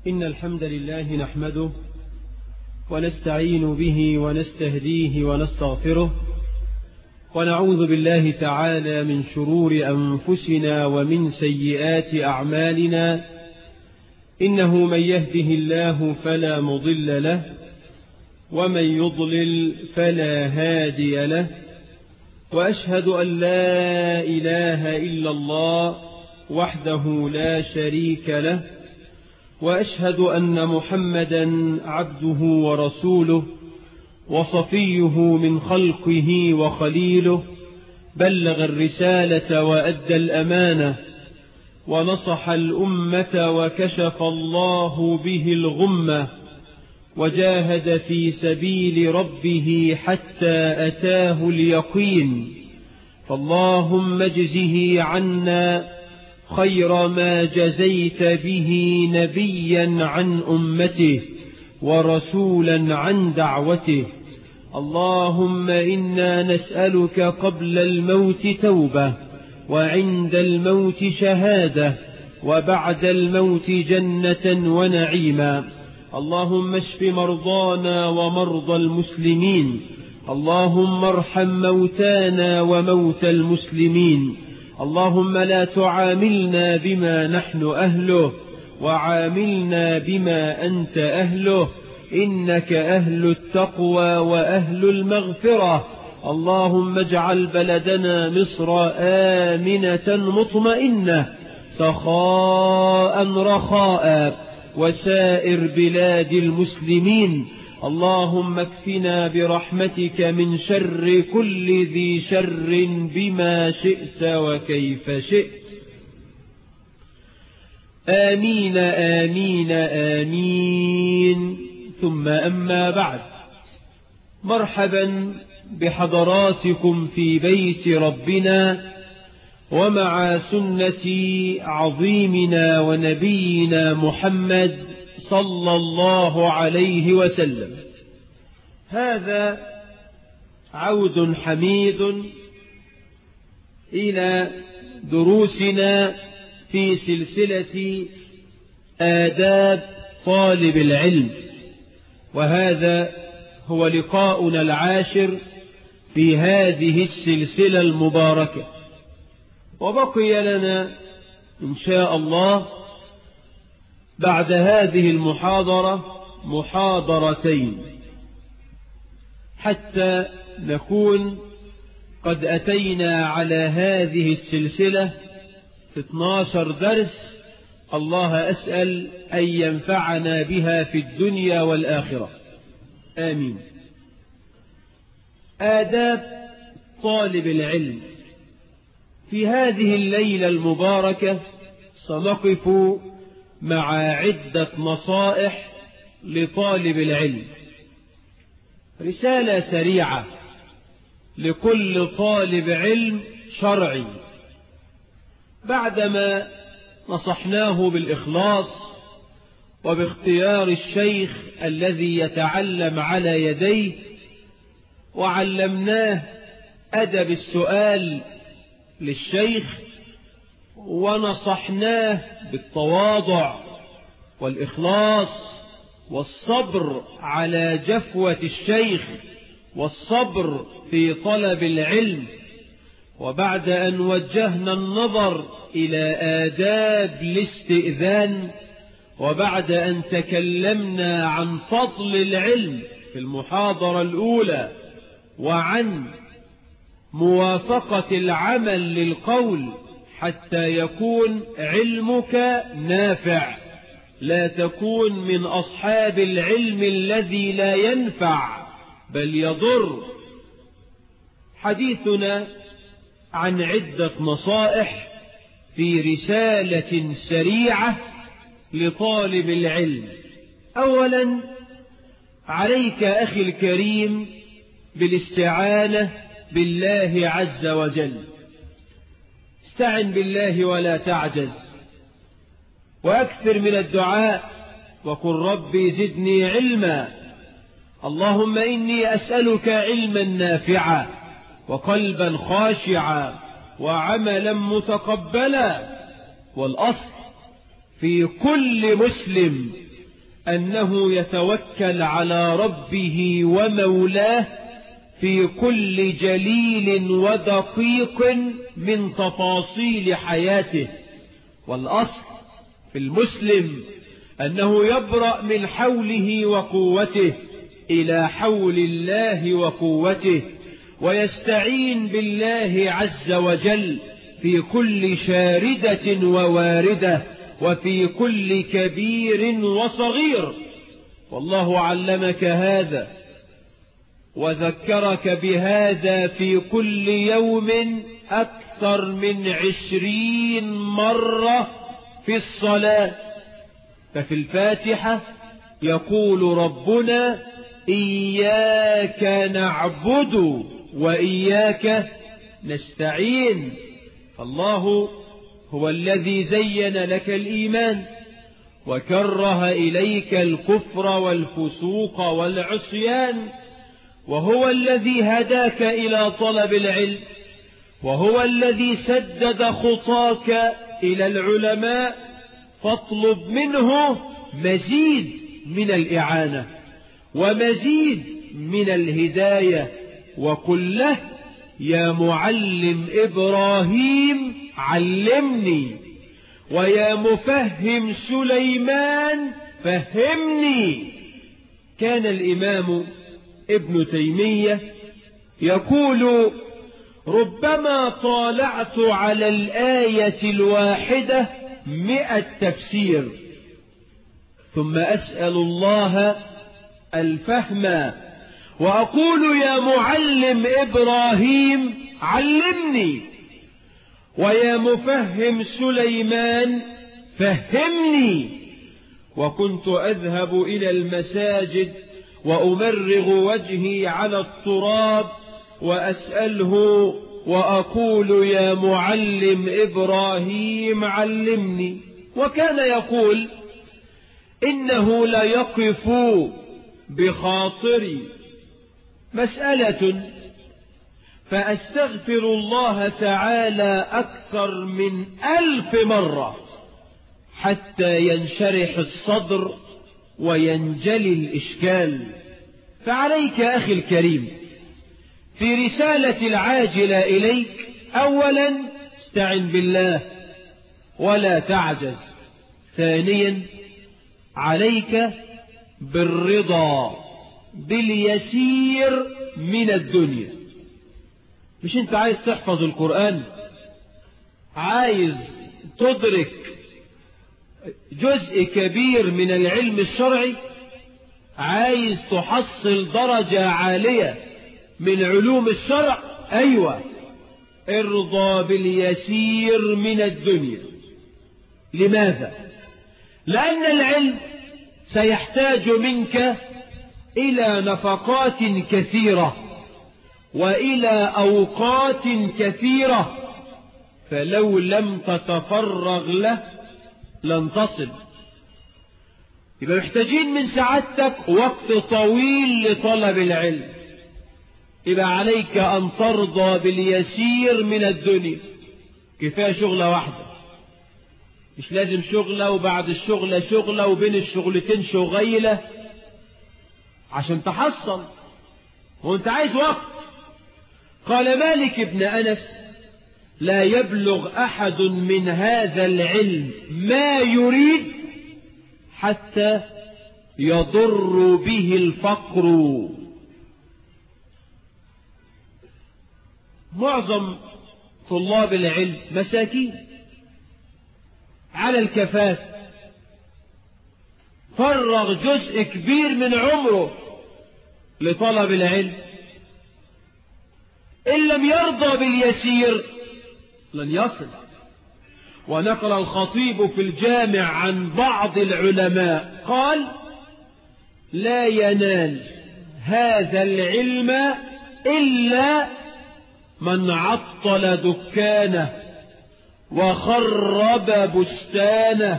إن الحمد لله نحمده ونستعين به ونستهديه ونستغفره ونعوذ بالله تعالى من شرور أنفسنا ومن سيئات أعمالنا. إنه من يهده الله فلا مضل له ومن يضلل فلا هادي له، وأشهد أن لا إله إلا الله وحده لا شريك له، وأشهد أن محمدا عبده ورسوله وصفيه من خلقه وخليله، بلغ الرسالة وأدى الأمانة ونصح الأمة وكشف الله به الغمة، وجاهد في سبيل ربه حتى أتاه اليقين. فاللهم اجزه عنا خير ما جزيت به نبيا عن أمته ورسولا عن دعوته. اللهم إنا نسألك قبل الموت توبة، وعند الموت شهادة، وبعد الموت جنة ونعيما. اللهم اشف مرضانا ومرضى المسلمين، اللهم ارحم موتانا وموتى المسلمين. اللهم لا تعاملنا بما نحن أهله، وعاملنا بما أنت أهله، إنك أهل التقوى وأهل المغفرة. اللهم اجعل بلدنا مصر آمنة مطمئنة سخاء رخاء، وسائر بلاد المسلمين. اللهم اكفنا برحمتك من شر كل ذي شر بما شئت وكيف شئت. آمين آمين آمين. ثم أما بعد، مرحبا بحضراتكم في بيت ربنا ومع سنة عظيمنا ونبينا محمد صلى الله عليه وسلم. هذا عود حميد إلى دروسنا في سلسلة آداب طالب العلم، وهذا هو لقاؤنا العاشر في هذه السلسلة المباركة، وبقي لنا إن شاء الله بعد هذه المحاضرة محاضرتين حتى نكون قد أتينا على هذه السلسلة 12 درس. الله أسأل أن ينفعنا بها في الدنيا والآخرة، آمين. آداب طالب العلم. في هذه الليلة المباركة سنقف مع عدة نصائح لطالب العلم، رسالة سريعة لكل طالب علم شرعي. بعدما نصحناه بالإخلاص وباختيار الشيخ الذي يتعلم على يديه، وعلمناه أدب السؤال للشيخ، ونصحناه بالتواضع والإخلاص والصبر على جفوة الشيخ والصبر في طلب العلم. وبعد أن وجهنا النظر إلى آداب الاستئذان، وبعد أن تكلمنا عن فضل العلم في المحاضرة الأولى، وعن موافقة العمل للقول حتى يكون علمك نافع، لا تكون من أصحاب العلم الذي لا ينفع بل يضر. حديثنا عن عدة نصائح في رسالة سريعة لطالب العلم. أولا، عليك أخي الكريم بالاستعانة بالله عز وجل. استعن بالله ولا تعجز، وأكثر من الدعاء وقل ربي زدني علما. اللهم إني أسألك علما نافعا وقلبا خاشعا وعملا متقبلا. والأصل في كل مسلم أنه يتوكل على ربه ومولاه في كل جليل ودقيق من تفاصيل حياته. والأصل في المسلم أنه يبرأ من حوله وقوته إلى حول الله وقوته، ويستعين بالله عز وجل في كل شاردة وواردة، وفي كل كبير وصغير. والله علمك هذا وذكرك بهذا في كل يوم أكثر من 20 مرة في الصلاة. ففي الفاتحة يقول ربنا: إياك نعبد وإياك نستعين. الله هو الذي زين لك الإيمان وكره إليك الكفر والفسوق والعصيان، وهو الذي هداك إلى طلب العلم، وهو الذي سدد خطاك إلى العلماء، فاطلب منه مزيد من الإعانة ومزيد من الهداية، وقل له: يا معلم إبراهيم علمني، ويا مفهم سليمان فهمني. كان الإمام ابن تيمية يقول: ربما طالعت على الآية الواحدة 100 تفسير، ثم أسأل الله الفهم وأقول: يا معلم إبراهيم علمني، ويا مفهم سليمان فهمني. وكنت أذهب إلى المساجد وأمرغ وجهي على التراب وأسأله وأقول: يا معلم إبراهيم علمني. وكان يقول: إنه لا يقف بخاطري مسألة فأستغفر الله تعالى أكثر من 1000 مرة حتى ينشرح الصدر وينجلي الإشكال. فعليك أخي الكريم في رسالة العاجلة إليك: أولا استعن بالله ولا تعجز. ثانيا عليك بالرضا باليسير من الدنيا. مش انت عايز تحفظ القرآن، عايز تدرك جزء كبير من العلم الشرعي، عايز تحصل درجة عالية من علوم الشرع؟ أيوة، ارضى باليسير من الدنيا. لماذا؟ لأن العلم سيحتاج منك إلى نفقات كثيرة وإلى أوقات كثيرة، فلو لم تتفرغ له لن تصل. يبقى محتاجين من سعادتك وقت طويل لطلب العلم. يبقى عليك أن ترضى باليسير من الدنيا. كفاية شغلة واحدة، مش لازم شغلة وبعد الشغلة شغلة وبين الشغلتين شغيلة عشان تحصل، وانت عايز وقت. قال مالك بن أنس: لا يبلغ أحد من هذا العلم ما يريد حتى يضر به الفقر. معظم طلاب العلم مساكين على الكفاف، فرغ جزء كبير من عمره لطلب العلم. إن لم يرضى باليسير لن يصل. ونقل الخطيب في الجامع عن بعض العلماء قال: لا ينال هذا العلم إلا من عطل دكانه وخرب بستانه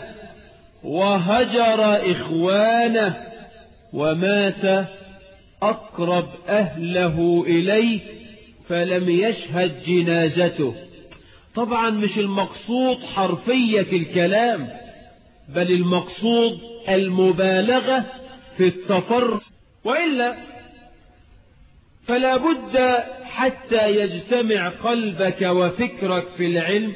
وهجر إخوانه ومات أقرب أهله إليه فلم يشهد جنازته. طبعا مش المقصود حرفية الكلام، بل المقصود المبالغة في التفرد، وإلا فلا بد حتى يجتمع قلبك وفكرك في العلم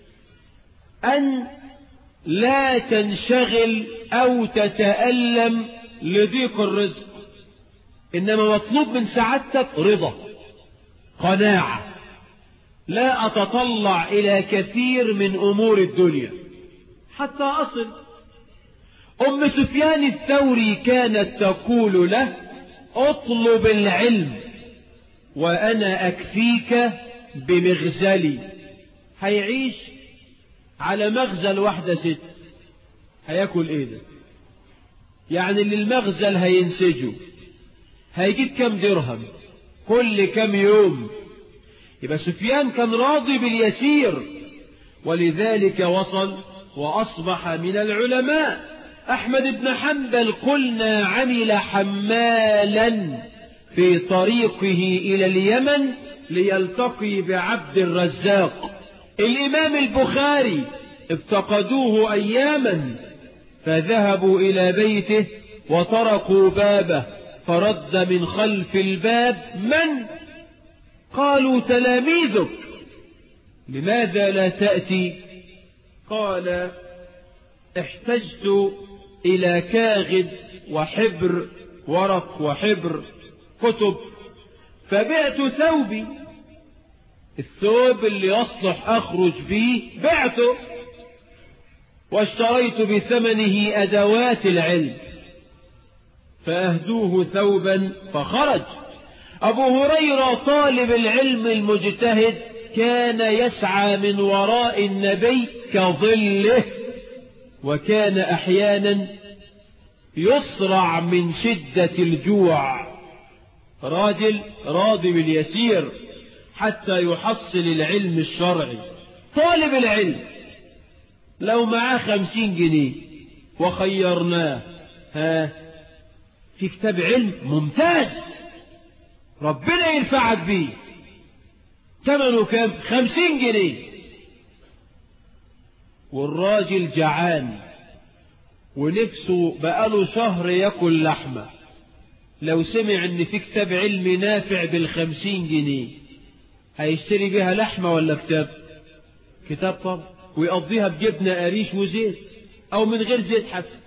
أن لا تنشغل أو تتألم لضيق الرزق، إنما مطلوب من سعادتك رضا، قناعة، لا أتطلع إلى كثير من أمور الدنيا حتى أصل. أم سفيان الثوري كانت تقول له: اطلب العلم وأنا أكفيك بمغزلي. هيعيش على مغزل واحدة ست، هياكل ايه ده؟ يعني اللي المغزل هينسجه هيجيب كم درهم كل كم يوم؟ يبقى سفيان كان راضي باليسير، ولذلك وصل وأصبح من العلماء. أحمد بن حنبل قلنا عمل حمالا في طريقه إلى اليمن ليلتقي بعبد الرزاق. الإمام البخاري افتقدوه أياما فذهبوا إلى بيته وطرقوا بابه، فرد من خلف الباب: من؟ قالوا: تلاميذك. لماذا لا تأتي؟ قال: احتجت إلى كاغد وحبر، ورق وحبر، كتب، فبعت ثوبي، الثوب اللي يصلح أخرج به بعته، واشتريت بثمنه أدوات العلم، فأهدوه ثوبا فخرج. أبو هريرة طالب العلم المجتهد كان يسعى من وراء النبي كظله، وكان أحيانا يصرع من شدة الجوع. راجل راضي باليسير حتى يحصل العلم الشرعي. طالب العلم لو معاه 50 جنيه وخيرناه في كتاب علم ممتاز ربنا ينفعك بيه، ثمنه كام؟ 50 جنيه، والراجل جعان ونفسه بقاله شهر ياكل لحمة، لو سمع ان في كتاب علم نافع ب50 جنيه هيشتري بيها لحمة ولا كتاب؟ كتاب طبعا، ويقضيها بجبنة قريش وزيت او من غير زيت حتى.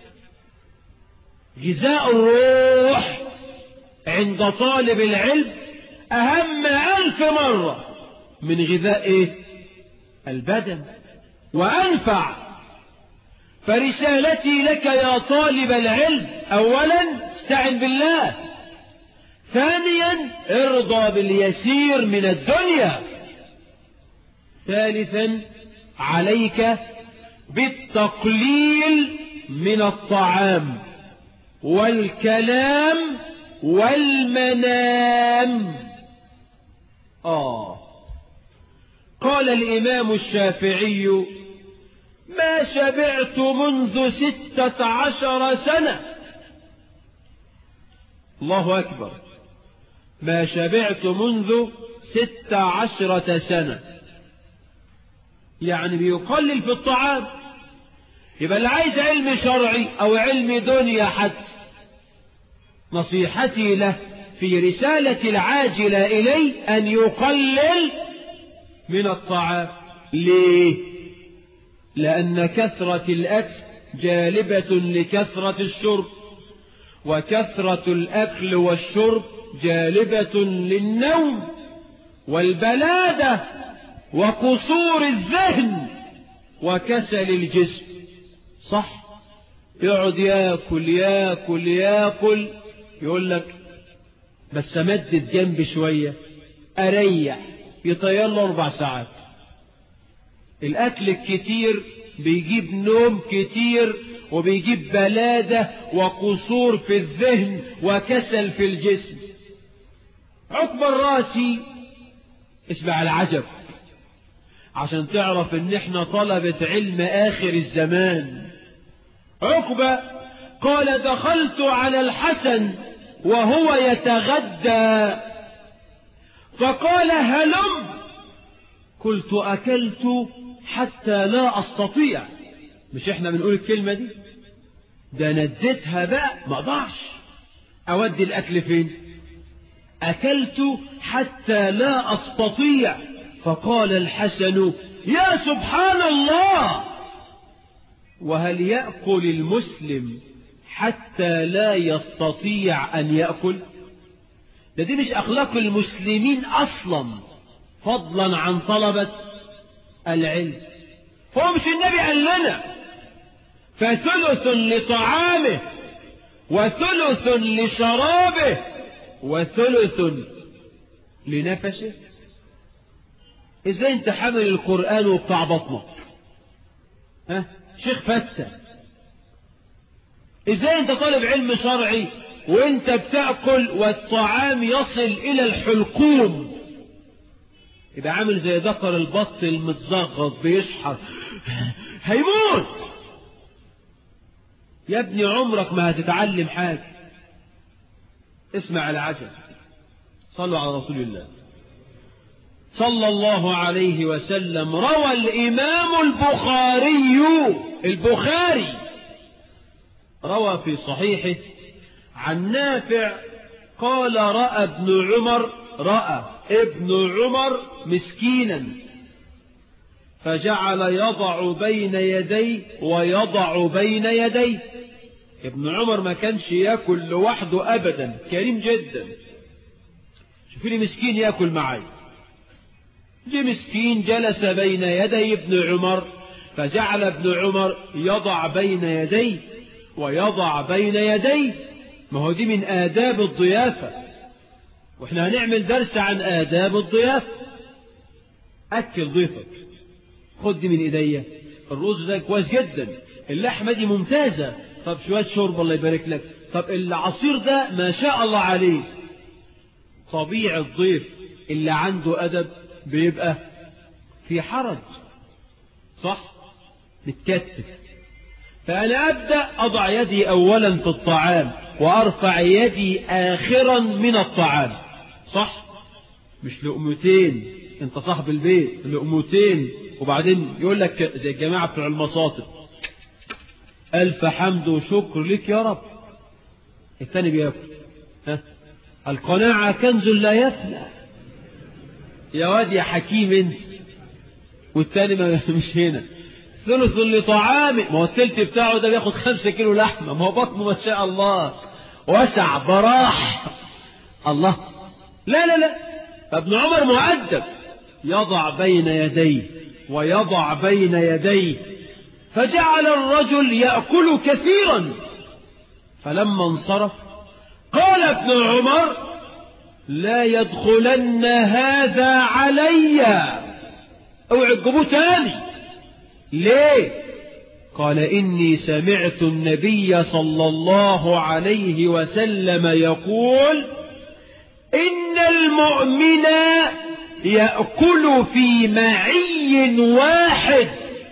غذاء الروح عند طالب العلم أهم 1000 مرة من غذاء إيه؟ البدن، وأنفع. فرسالتي لك يا طالب العلم: أولا استعن بالله، ثانيا ارضى باليسير من الدنيا، ثالثا عليك بالتقليل من الطعام والكلام والمنام. قال الإمام الشافعي: ما شبعت منذ 16 سنة. الله أكبر، ما شبعت منذ 16 سنة، يعني بيقلل في الطعام. يبقى اللي عايز علم شرعي أو علم دنيا حتى، نصيحتي له في رسالة العاجلة إلي أن يقلل من الطعام. ليه؟ لأن كثرة الأكل جالبة لكثرة الشرب، وكثرة الأكل والشرب جالبة للنوم والبلادة وقصور الذهن وكسل الجسم. صح؟ يقعد ياكل ياكل ياكل، يقول لك بس امدد جنبي شوية اريح، يطير له 4 ساعات. الاكل الكتير بيجيب نوم كتير، وبيجيب بلادة وقصور في الذهن وكسل في الجسم. عقبة الراسي، اسمع العجب عشان تعرف ان احنا طلبة علم اخر الزمان. عقبة قال: دخلت على الحسن وهو يتغدى فقال: هلم. قلت: أكلت حتى لا أستطيع. مش احنا بنقول الكلمة دي؟ ده نديتها بقى، ما اقدرش اودي الاكل فين؟ اكلت حتى لا استطيع. فقال الحسن: يا سبحان الله، وهل يأكل المسلم حتى لا يستطيع أن يأكل؟ دي مش أخلاق المسلمين أصلا، فضلا عن طلبة العلم. هو مش النبي قال لنا فثلث لطعامه وثلث لشرابه وثلث لنفسه؟ ازاي انت حامل القرآن وبتاع بطنك؟ ها شيخ فتة، ازاي انت طالب علم شرعي وانت بتأكل والطعام يصل الى الحلقوم؟ يبقى عامل زي ذكر البط المتزغط بيشحر هيموت. يا ابني عمرك ما هتتعلم حاجة. اسمع العجب، صلوا على رسول الله صلى الله عليه وسلم. روى الإمام البخاري روى في صحيحه عن نافع قال: رأى ابن عمر مسكينا فجعل يضع بين يديه ويضع بين يديه. ابن عمر ما كانش يأكل لوحده أبدا، كريم جدا. شوفوا لي مسكين يأكل معي. جه مسكين جلس بين يدي ابن عمر فجعل ابن عمر يضع بين يديه ويضع بين يديه. ما هو دي من آداب الضيافة، واحنا هنعمل درس عن آداب الضيافة. أكل ضيفك، خد دي من إيديا، الرز ده كويس جدا، اللحمة دي ممتازة، طب شوية شرب الله يبارك لك، طب العصير ده ما شاء الله عليه. طبيعي الضيف اللي عنده أدب بيبقى في حرج، صح؟ متكتف. فأنا أبدأ أضع يدي أولا في الطعام وأرفع يدي آخرا من الطعام، صح؟ مش لقمتين، أنت صاحب البيت، لقمتين وبعدين يقول لك زي الجماعة بتوع المصاطب: ألف حمد وشكر لك يا رب. الثاني بياكل، القناعة كنز لا يفنى. يا واد يا حكيم انت. والثاني مش هنا. ثلث لطعامه، ما هو التلت بتاعه ده بياخد 5 كيلو لحمة، ما هو بطنه ما شاء الله وسع براح الله. لا فابن عمر مؤدب، يضع بين يديه ويضع بين يديه. فجعل الرجل يأكل كثيرا، فلما انصرف قال ابن عمر: لا يدخلن هذا علي، اوعى تجيبوه تاني. ليه؟ قال: إني سمعت النبي صلى الله عليه وسلم يقول: إن المؤمن يأكل في معي واحد،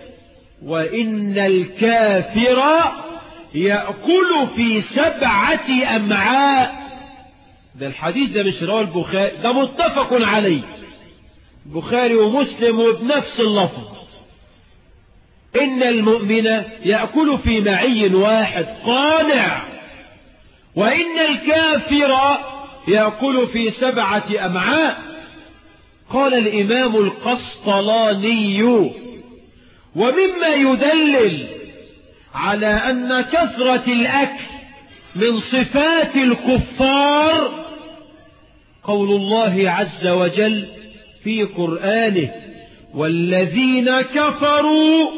وإن الكافر يأكل في 7 أمعاء. ده الحديث ده مش رواه البخاري، ده متفق عليه، البخاري ومسلم وبنفس اللفظ. إن المؤمن يأكل في معي واحد قانع، وإن الكافر يأكل في 7 أمعاء. قال الإمام القسطلاني: ومما يدلل على أن كثرة الأكل من صفات الكفار قول الله عز وجل في قرآنه: والذين كفروا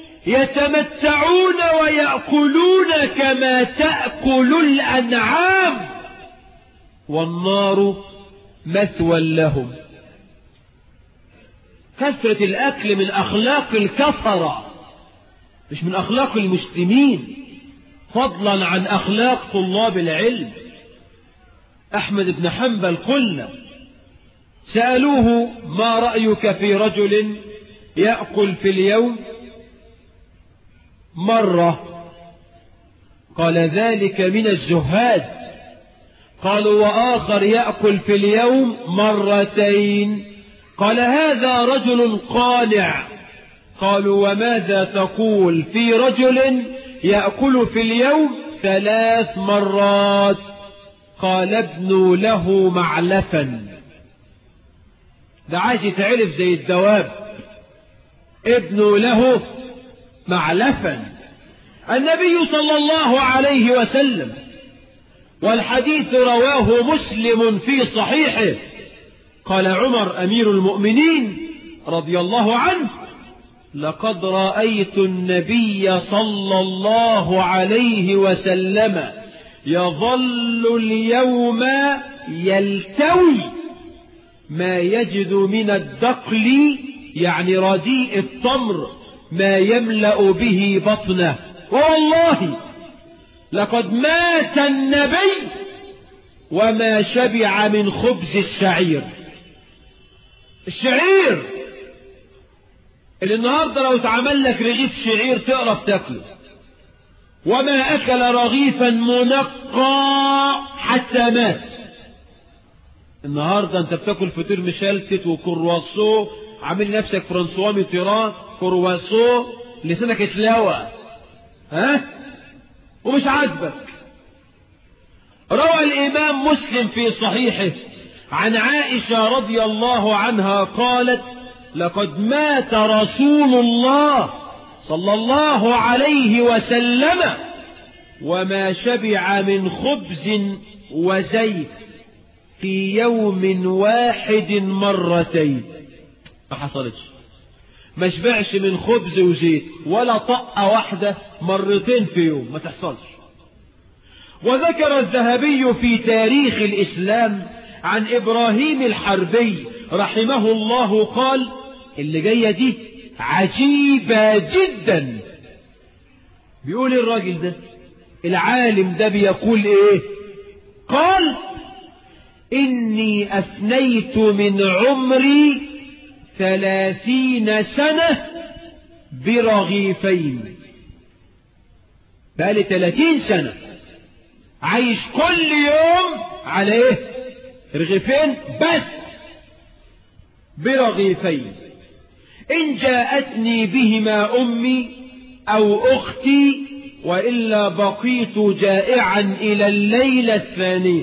يتمتعون ويأكلون كما تأكل الأنعام والنار مثوى لهم. كثرة الأكل من أخلاق الكفرة، مش من أخلاق المسلمين، فضلا عن أخلاق طلاب العلم. أحمد بن حنبل قلنا سألوه: ما رأيك في رجل يأكل في اليوم مرة؟ قال: ذلك من الزهاد. قالوا: وآخر يأكل في اليوم 2 مرة. قال: هذا رجل قانع. قالوا وماذا تقول في رجل يأكل في اليوم 3 مرات؟ قال ابنوا له معلفا. ده عايز يتعرف زي الدواب. ابنوا له معلفا. النبي صلى الله عليه وسلم، والحديث رواه مسلم في صحيحه، قال عمر أمير المؤمنين رضي الله عنه: لقد رأيت النبي صلى الله عليه وسلم يظل اليوم يلتوي ما يجد من الدقل، يعني رديء التمر، ما يملأ به بطنه. والله لقد مات النبي وما شبع من خبز الشعير. الشعير اللي النهاردة لو اتعمل لك رغيف شعير تقرف تاكله. وما أكل رغيفا منقى حتى مات. النهاردة انت بتاكل فطير مشلتت وكرواسو، عامل نفسك فرانسوا ميتيران، كرواسو، لسانك اتلوى ومش عاجبك. روى الإمام مسلم في صحيحه عن عائشة رضي الله عنها قالت: لقد مات رسول الله صلى الله عليه وسلم وما شبع من خبز وزيت في يوم واحد مرتين. ما حصلتش، ما شبعش من خبز وزيت ولا طقة واحدة مرتين في يوم، ما تحصلش. وذكر الذهبي في تاريخ الإسلام عن إبراهيم الحربي رحمه الله قال: اللي جاية دي عجيبة جدا. بيقول الراجل ده، العالم ده بيقول ايه؟ قال: إني أفنيت من عمري 30 سنة برغيفين. بقالي 30 سنة عايش كل يوم على ايه؟ رغيفين بس، برغيفين. إن جاءتني بهما أمي أو أختي وإلا بقيت جائعا إلى الليلة الثانية.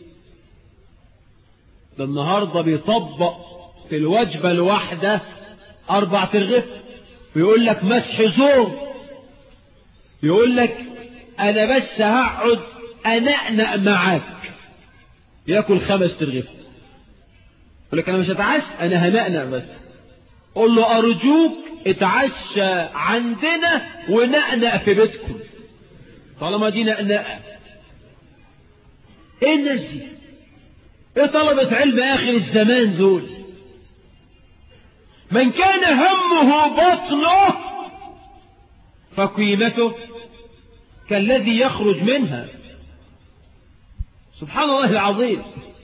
ده النهاردة بيطبق في الوجبة الواحدة 4 ترغيف، ويقول لك مسح زور، يقول لك أنا بس هقعد أنقنق معاك، يأكل 5 ترغيف، يقول لك أنا مش هتعشى، أنا هنقنق بس. قول له أرجوك اتعشى عندنا ونقنق في بيتكم، طالما دي نقنقة. ايه الناس دي؟ ايه طلبة علم آخر الزمان دول؟ من كان همه بطنه فقيمته كالذي يخرج منها. سبحان الله العظيم.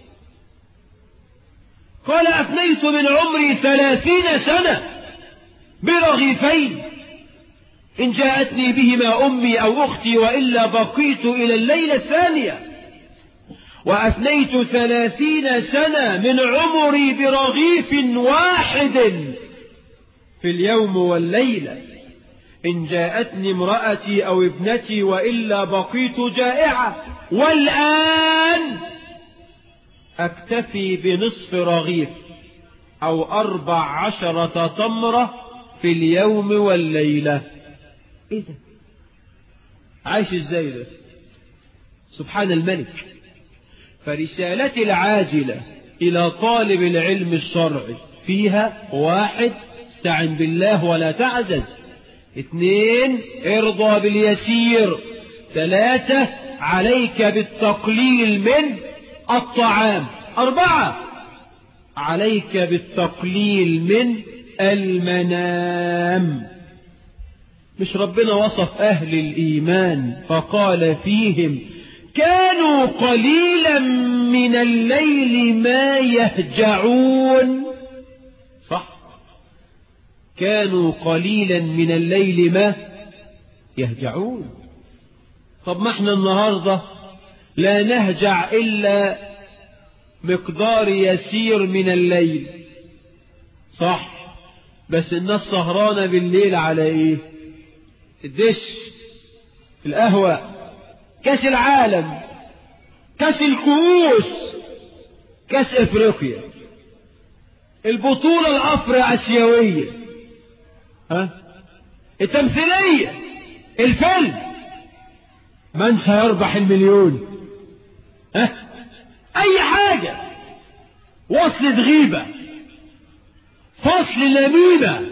قال: أفنيت من عمري 30 سنة برغيفين، إن جاءتني بهما أمي أو أختي وإلا بقيت إلى الليلة الثانية. وأفنيت 30 سنة من عمري برغيف واحد في اليوم والليلة، إن جاءتني امرأتي أو ابنتي وإلا بقيت جائعة. والآن أكتفي بنصف رغيف أو 14 تمرة في اليوم والليلة. إيه ده؟ عايش إزاي ده؟ سبحان الملك. فرسالتي العاجلة إلى طالب العلم الشرعي فيها: 1. استعن بالله ولا تعجز. 2. ارضى باليسير. 3. عليك بالتقليل من الطعام. 4. عليك بالتقليل من المنام. مش ربنا وصف أهل الإيمان فقال فيهم: كانوا قليلا من الليل ما يهجعون؟ صح، كانوا قليلا من الليل ما يهجعون. طب ما احنا النهاردة لا نهجع إلا مقدار يسير من الليل، صح، بس الناس سهرانة بالليل على ايه؟ الدش، القهوة، كاس العالم، كاس الكؤوس، كاس افريقيا، البطولة الافرو اسيوية، التمثيلية، الفيلم، من سيربح المليون، اي حاجة، وصلة غيبة، فصل نميمة،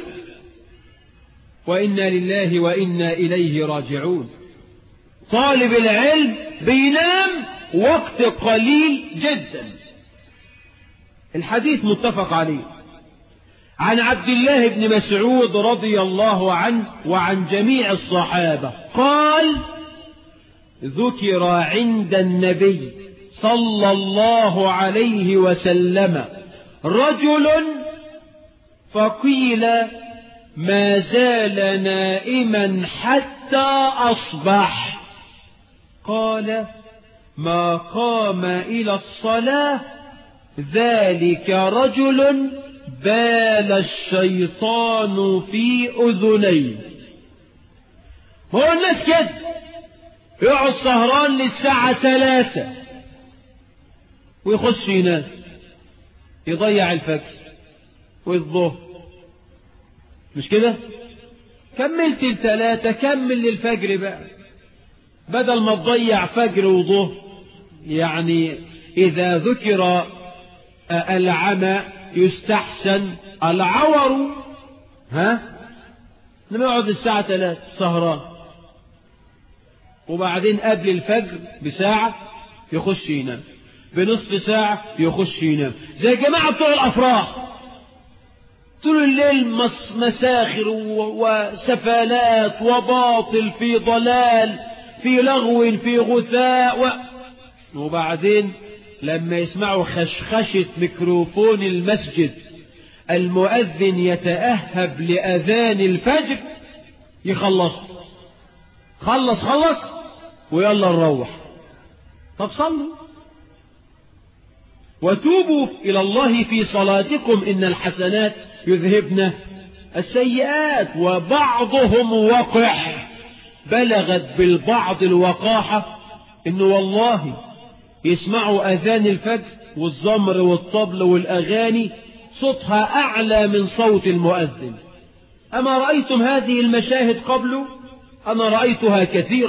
وإنا لله وإنا إليه راجعون. طالب العلم بينام وقت قليل جدا. الحديث متفق عليه عن عبد الله بن مسعود رضي الله عنه وعن جميع الصحابة قال: ذكر عند النبي صلى الله عليه وسلم رجل فقيل: ما زال نائما حتى أصبح. قال: ما قام إلى الصلاة ذلك رجل بال الشيطان في أذنيه. هو الناس كده يقعد سهران للساعة 3 ويخش ينام، يضيع الفجر والظهر، مش كده؟ كملت ال3 كمل للفجر بقى، بدل ما تضيع فجر وظهر. يعني إذا ذكر العمى يستحسن العور، لما يقعد الساعة 3 سهران، وبعدين قبل الفجر بساعة يخش ينام، بنصف ساعة يخش ينام، زي جماعة بتوع الأفراح طول الليل مساخر وسفالات وباطل في ضلال في لغو في غثاء وبعدين لما يسمعوا خشخشة ميكروفون المسجد المؤذن يتأهب لأذان الفجر يخلص خلص ويلا نروح. طب صلوا وتوبوا إلى الله في صلاتكم إن الحسنات يذهبن السيئات. وبعضهم وقح، بلغت بالبعض الوقاحة إنه والله يسمعوا أذان الفجر والزمر والطبل والأغاني صوتها أعلى من صوت المؤذن. أما رأيتم هذه المشاهد قبل؟ أنا رأيتها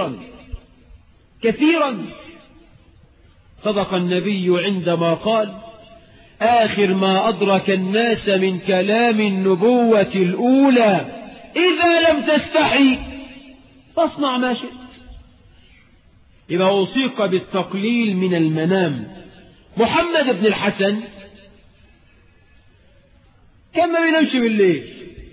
كثيرا. صدق النبي عندما قال: آخر ما أدرك الناس من كلام النبوة الأولى: إذا لم تستحي فاصنع ما شئت. إذا أوصيك بالتقليل من المنام. محمد بن الحسن كان ما بينامش بالليل،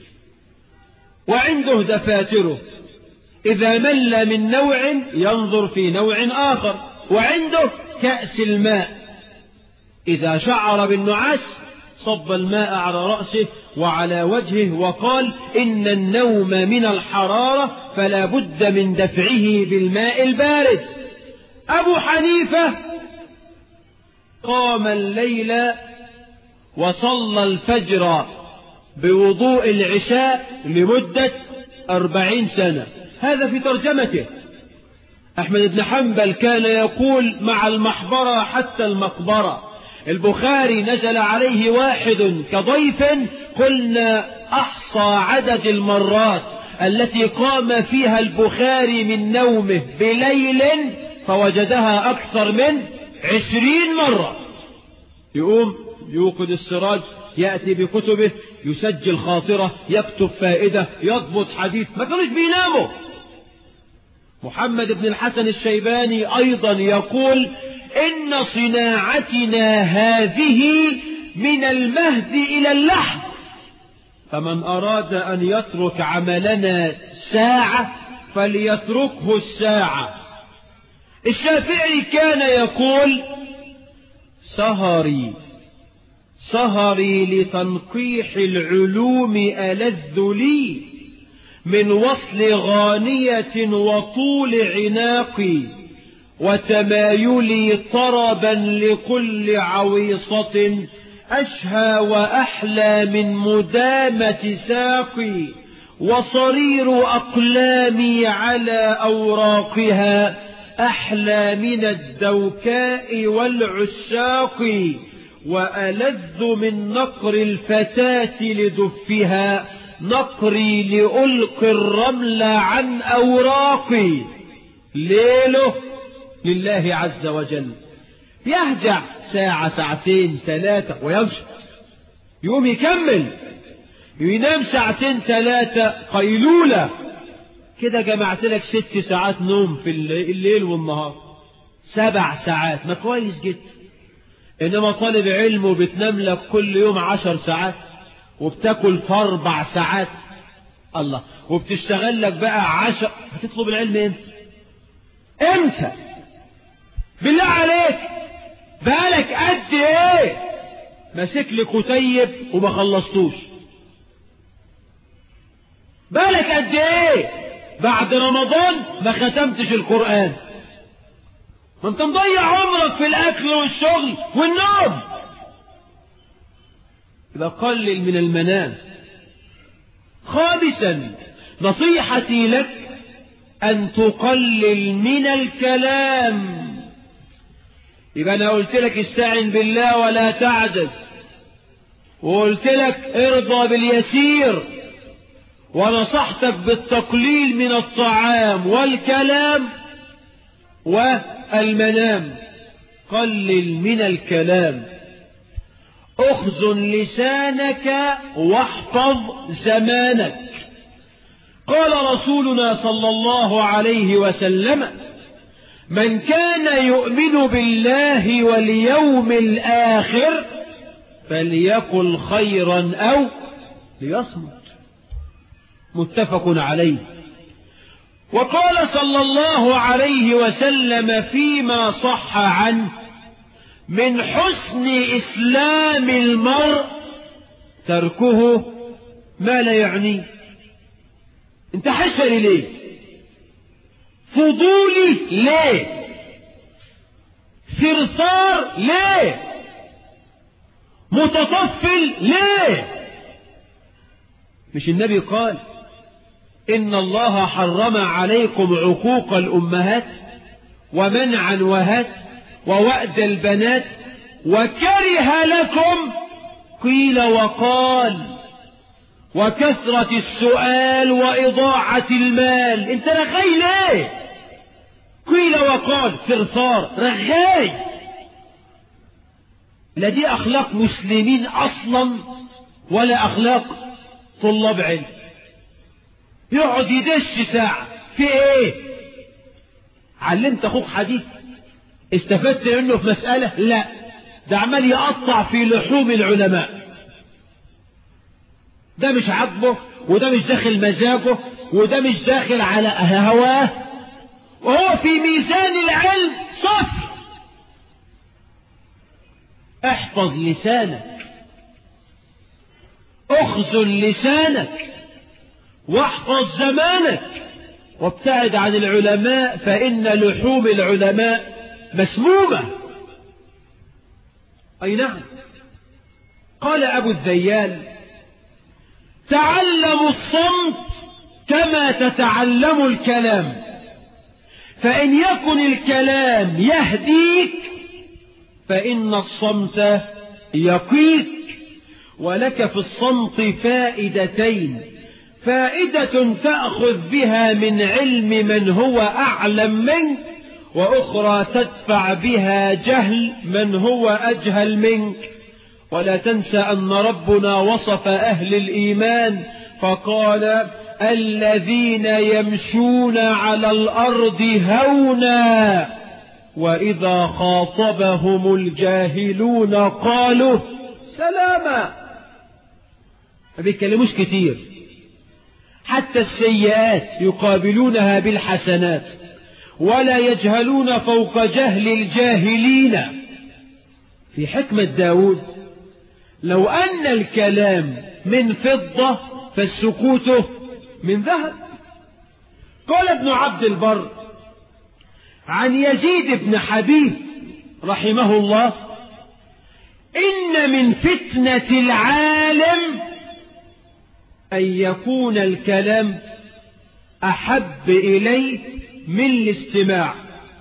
وعنده دفاتره، إذا مل من نوع ينظر في نوع آخر، وعنده كأس الماء، إذا شعر بالنعاس صب الماء على رأسه وعلى وجهه، وقال: إن النوم من الحرارة فلا بد من دفعه بالماء البارد. أبو حنيفة قام الليل وصلى الفجر بوضوء العشاء لمدة 40 سنة. هذا في ترجمته. أحمد بن حنبل كان يقول: مع المحبرة حتى المقبرة. البخاري نزل عليه واحد كضيف، قلنا أحصى عدد المرات التي قام فيها البخاري من نومه بليل فوجدها أكثر من 20 مرة. يقوم يوقد السراج، يأتي بكتبه، يسجل خاطرة، يكتب فائدة، يضبط حديث، ما كانوش بيناموا. محمد بن الحسن الشيباني أيضا يقول: إن صناعتنا هذه من المهد إلى اللحد، فمن أراد أن يترك عملنا ساعة فليتركه الساعة. الشافعي كان يقول: سهري لتنقيح العلوم ألذ لي من وصل غانية وطول عناقي، وتمايلي طربا لكل عويصة أشهى وأحلى من مدامة ساقي، وصرير أقلامي على أوراقها أحلى من الدوكاء والعشاق، وألذ من نقر الفتاة لدفها نقري لألقي الرمل عن أوراقي. ليله لله عز وجل، يهجع ساعة ساعتين ثلاثة ويمشي، يقوم يكمل، ينام ساعتين ثلاثة قيلولة، كده جمعت لك 6 ساعات نوم في الليل والنهار، 7 ساعات، ما كويس جدا. إنما طالب علم وبتنام لك كل يوم 10 ساعات وبتاكل في 4 ساعات، الله، وبتشتغل لك بقى 10، هتطلب العلم امتى؟ بالله عليك بالك قد ايه ماسك لي كتيب وما خلصتوش؟ بالك قد ايه بعد رمضان ما ختمتش القرآن؟ ما انت مضيع عمرك في الاكل والشغل والنوم. يبقى قلل من المنام. خامسا، نصيحتي لك أن تقلل من الكلام. يبقى أنا قلت لك استعن بالله ولا تعجز، وقلت لك ارضى باليسير، ونصحتك بالتقليل من الطعام والكلام والمنام. قلل من الكلام، اخزن لسانك واحفظ زمانك. قال رسولنا صلى الله عليه وسلم: من كان يؤمن بالله واليوم الآخر فليقل خيرا أو ليصمت. متفق عليه. وقال صلى الله عليه وسلم فيما صح عنه: من حسن إسلام المرء تركه ما لا يعنيه. انت حشري ليه؟ فضولي ليه؟ ثرثار ليه؟ متطفل ليه؟ مش النبي قال: إن الله حرم عليكم عقوق الأمهات ومنع وهات ووأد البنات وكره لكم قيل وقال وكثرة السؤال وإضاعة المال؟ انت رغاي ليه؟ قيل وقال، ثرثار، رغاي. لا دي أخلاق مسلمين أصلا ولا أخلاق طلاب علم. يقعد يدش ساعة في ايه؟ علمت أخوك حديث؟ استفدت منه في مسألة؟ لا، ده عمال يقطع في لحوم العلماء. ده مش عاجبه، وده مش داخل مزاجه، وده مش داخل على هواه، وهو في ميزان العلم صفر. احفظ لسانك، اخزن لسانك، واحفظ زمانك، وابتعد عن العلماء فإن لحوم العلماء مسمومة. أي نعم. قال أبو الذيال: تعلموا الصمت كما تتعلموا الكلام، فإن يكن الكلام يهديك فإن الصمت يقيك. ولك في الصمت فائدتين: فائدة تأخذ بها من علم من هو أعلم منك، وأخرى تدفع بها جهل من هو أجهل منك. ولا تنسى أن ربنا وصف أهل الإيمان فقال: الذين يمشون على الأرض هونا وإذا خاطبهم الجاهلون قالوا سلاما. ما بيتكلموش كتير، حتى السيئات يقابلونها بالحسنات، ولا يجهلون فوق جهل الجاهلين. في حكمة داود: لو أن الكلام من فضة فالسكوت من ذهب. قال ابن عبد البر عن يزيد بن حبيب رحمه الله: إن من فتنة العالم أن يكون الكلام أحب إليه من الاستماع،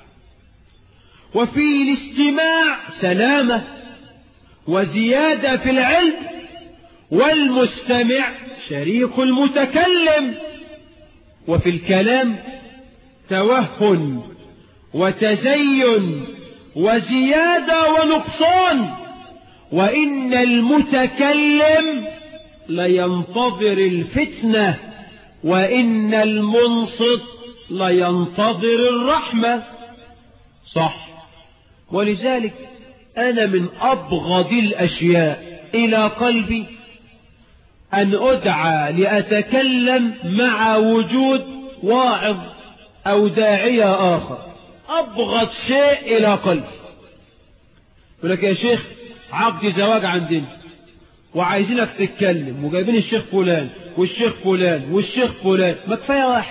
وفي الاستماع سلامة وزيادة في العلم، والمستمع شريك المتكلم، وفي الكلام توهن وتزين وزيادة ونقصان، وإن المتكلم لينتظر الفتنة، وإن المنصت لينتظر الرحمة. صح. ولذلك أنا من أبغض الأشياء إلى قلبي أن أدعى لأتكلم مع وجود واعظ أو داعية آخر. أبغض شيء إلى قلبي. يقول لك يا شيخ عقد زواج عندنا وعايزينك تتكلم، وجايبين الشيخ فلان والشيخ فلان والشيخ فلان، ما كفاية واحد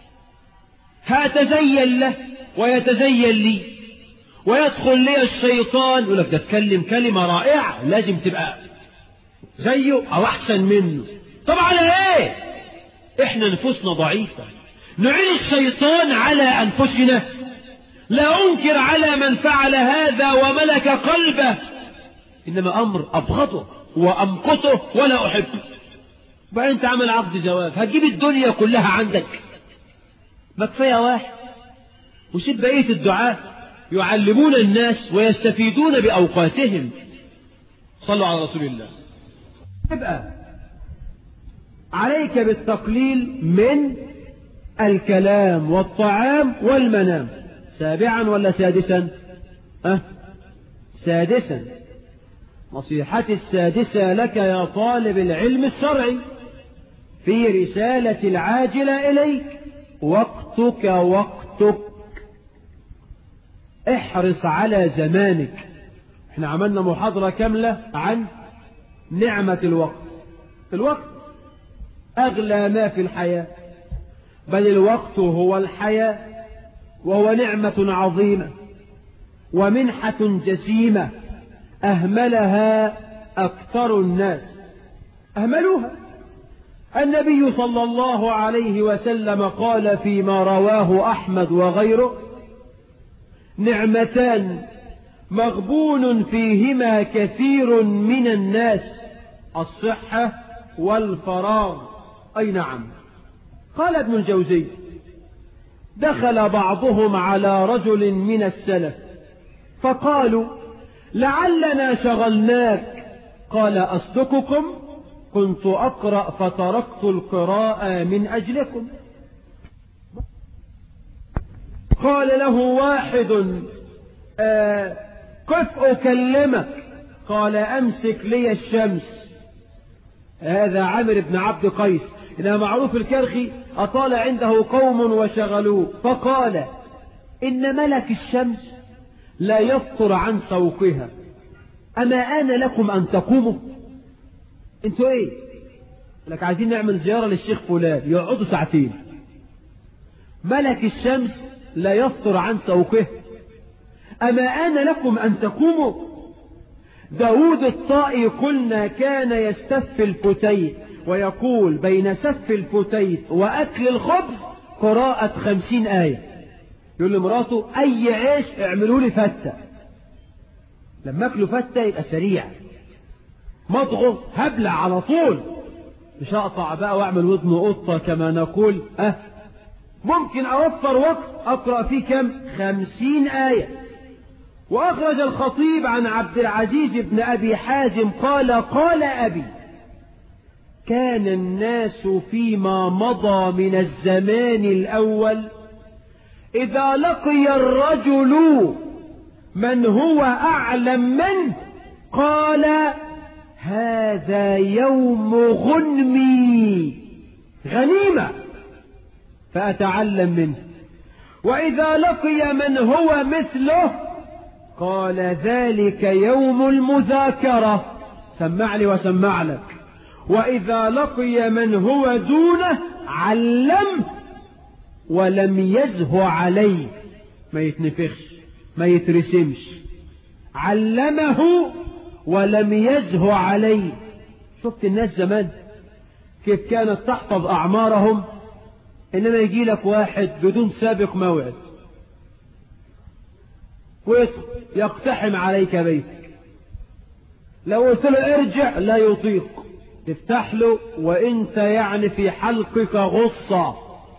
هأتزين له ويتزين لي، ويدخل لي الشيطان يقول لك ده اتكلم كلمة رائعة لازم تبقى زيه أو أحسن منه. طب على إيه؟ إحنا نفوسنا ضعيفة، نعين الشيطان على أنفسنا. لا أنكر على من فعل هذا وملك قلبه، إنما أمر أبغضه وأمقته ولا أحبه. بعدين أنت عمل عقد زواج، هتجيب الدنيا كلها عندك؟ ما كفاية واحد، وسيب بقية الدعاة يعلمون الناس ويستفيدون بأوقاتهم. صلوا على رسول الله. يبقى عليك بالتقليل من الكلام والطعام والمنام. سابعا ولا سادسا؟ سادسا. نصيحتي السادسة لك يا طالب العلم الشرعي في رسالة العاجلة إليك: وقتك وقتك. احرص على زمانك. احنا عملنا محاضرة كاملة عن نعمة الوقت. الوقت أغلى ما في الحياة، بل الوقت هو الحياة، وهو نعمة عظيمة ومنحة جسيمة أهملها أكثر الناس. أهملوها. النبي صلى الله عليه وسلم قال فيما رواه أحمد وغيره: نعمتان مغبون فيهما كثير من الناس، الصحة والفراغ. أي نعم. قال ابن الجوزي: دخل بعضهم على رجل من السلف فقالوا: لعلنا شغلناك. قال: أصدقكم كنت أقرأ فتركت القراءة من أجلكم. قال له واحد: كيف أكلمك؟ قال: أمسك لي الشمس. هذا عامر بن عبد قيس، إنها معروف الكرخي، أطال عنده قوم وشغلوه، فقال: إن ملك الشمس لا يفطر عن سوقها، أما آن لكم أن تقوموا؟ انتوا ايه؟ لك عايزين نعمل زيارة للشيخ فلان، يقعدوا ساعتين. ملك الشمس لا يفطر عن سوقه، أما آن لكم أن تقوموا؟ داود الطائي قلنا كان يستف الفتيت ويقول: بين سف الفتيت وأكل الخبز قراءة 50 آية. يقول لمراته: أي عيش اعملوا لي فتة، لما أكلوا فتة يبقى سريع، مضغه هبلع على طول، مش هقطع بقى واعمل ودن قطة كما نقول. ممكن أوفر وقت أقرأ فيه كم؟ 50 آية. وأخرج الخطيب عن عبد العزيز بن أبي حازم قال: قال أبي: كان الناس فيما مضى من الزمان الأول إذا لقي الرجل من هو أعلم منه قال: هذا يوم غنمي، غنيمة، فأتعلم منه. وإذا لقي من هو مثله قال: ذلك يوم المذاكرة، سمع لي وسمع لك. وإذا لقي من هو دونه علم ولم يزه عليه، ما يتنفخش ما يترسمش، علمه ولم يزه عليه. شفت الناس زمان كيف كانت تحفظ أعمارهم، إنما يجي لك واحد بدون سابق موعد ويقتحم عليك بيتك، لو قلت له ارجع لا يطيق، تفتح له وانت يعني في حلقك غصة،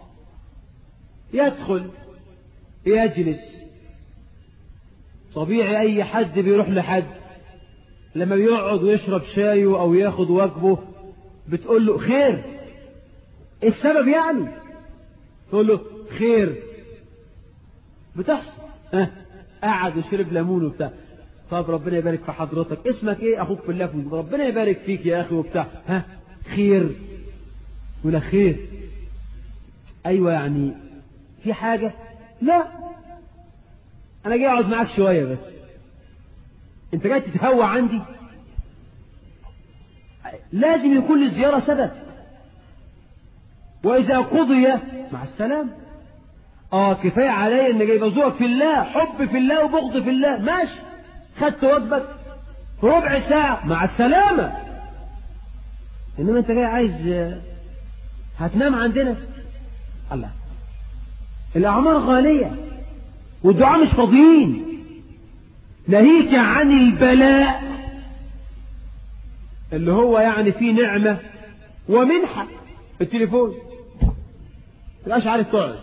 يدخل يجلس. طبيعي اي حد بيروح لحد لما بيقعد ويشرب شايه او ياخد وجبه بتقول له خير، السبب يعني تقول له خير، بتحصل. قعد وشرب ليمون وبتاع، طب ربنا يبارك في حضرتك، اسمك ايه؟ اخوك في الله، ربنا يبارك فيك يا اخي وبتاع، خير ولا خير؟ ايوه يعني في حاجة؟ لا انا جاي اقعد معاك شوية بس، انت جاي تتهوى عندي؟ لازم يكون للزيارة سبب. واذا قضي مع السلام. كفاية علي ان جاي بزورك في الله، حب في الله وبغض في الله، ماشي، خدت وجبك في ربع ساعة مع السلامة. انما انت جاي عايز هتنام عندنا؟ الله، الاعمار غالية والدعاء مش فاضيين، ناهيك عن البلاء اللي هو يعني فيه نعمة ومنحة. التليفون مش عارف تقعد،